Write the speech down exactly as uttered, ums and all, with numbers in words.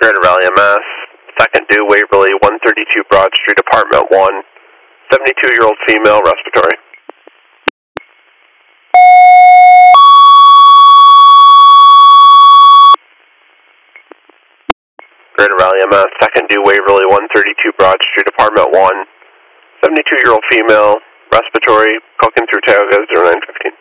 Greater Valley M S, second due Waverly, one thirty-two Broad Street, apartment one, seventy-two-year-old female, respiratory. Greater Valley M S, second due Waverly, one thirty-two Broad Street, apartment one, seventy-two-year-old female, respiratory, cooking through Tioga, zero nine fifteen.